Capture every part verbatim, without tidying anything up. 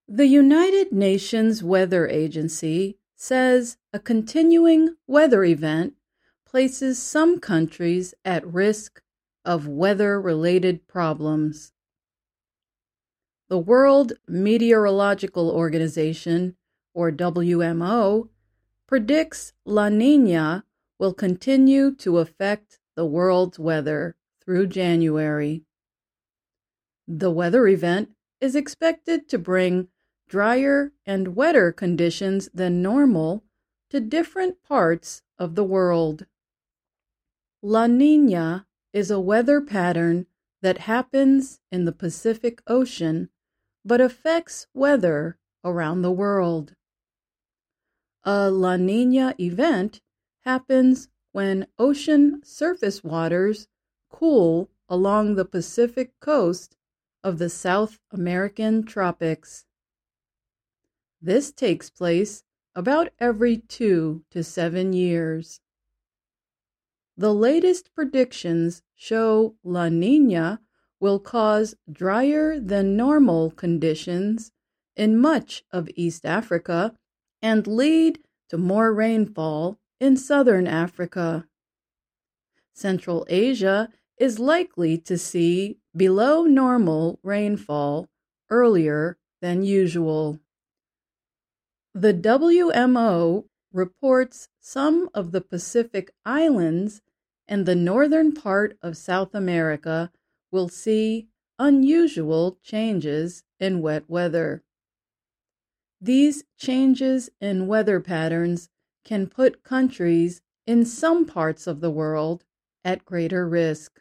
The United Nations Weather Agency says a continuing weather event places some countries at risk of weather-related problems. The World Meteorological Organization, or W M O, predicts La Niña will continue to affect the world's weather through January. The weather event is expected to bring drier and wetter conditions than normal to different parts of the world. La Niña is a weather pattern that happens in the Pacific Ocean but affects weather around the world. A La Niña event happens when ocean surface waters cool along the Pacific coast of the South American tropics. This takes place about every two to seven years. The latest predictions show La Niña will cause drier than normal conditions in much of East Africa and lead to more rainfall in southern Africa. Central Asia is likely to see below normal rainfall earlier than usual. The W M O reports some of the Pacific Islands and the northern part of South America will see unusual changes in wet weather. These changes in weather patterns can put countries in some parts of the world at greater risk.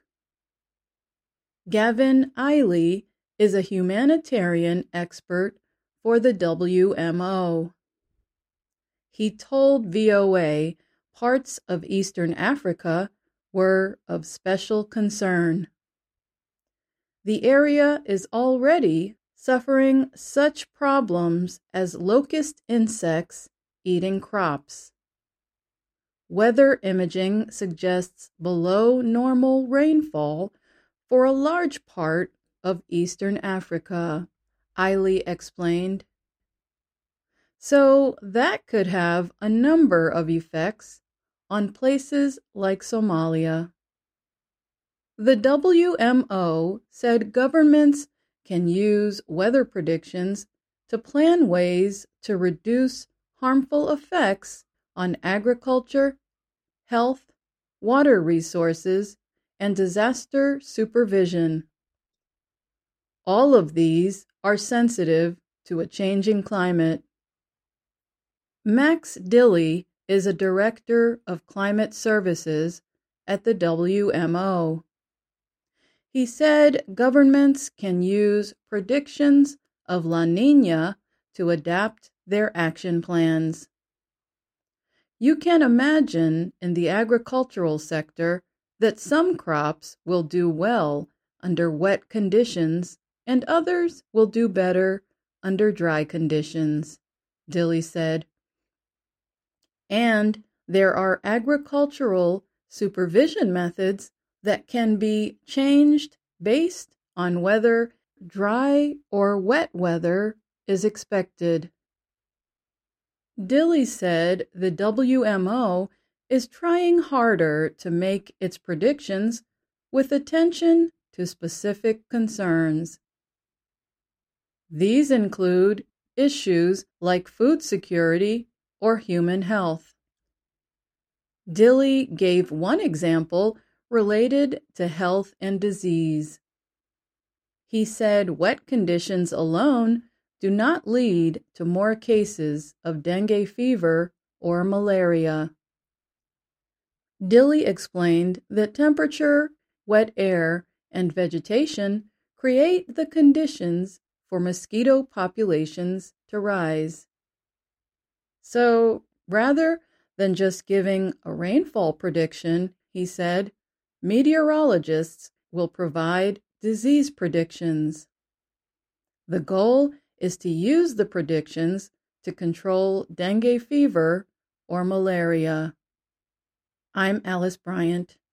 Gavin Eiley is a humanitarian expert for the W M O. He told V O A parts of Eastern Africa were of special concern. The area is already suffering such problems as locust insects eating crops. Weather imaging suggests below normal rainfall for a large part of Eastern Africa, Eiley explained. So that could have a number of effects on places like Somalia. The W M O said governments can use weather predictions to plan ways to reduce harmful effects on agriculture, health, water resources, and disaster supervision. All of these are sensitive to a changing climate. Max Dilley is a director of climate services at the W M O. He said governments can use predictions of La Niña to adapt their action plans. You can imagine in the agricultural sector that some crops will do well under wet conditions and others will do better under dry conditions, Dilley said. And there are agricultural supervision methods that can be changed based on whether dry or wet weather is expected. Dilley said the W M O is trying harder to make its predictions with attention to specific concerns. These include issues like food security or human health. Dilley gave one example related to health and disease. He said wet conditions alone do not lead to more cases of dengue fever or malaria. Dilley explained that temperature, wet air, and vegetation create the conditions for mosquito populations to rise. So, rather than just giving a rainfall prediction, he said, meteorologists will provide disease predictions. The goal is to use the predictions to control dengue fever or malaria. I'm Alice Bryant.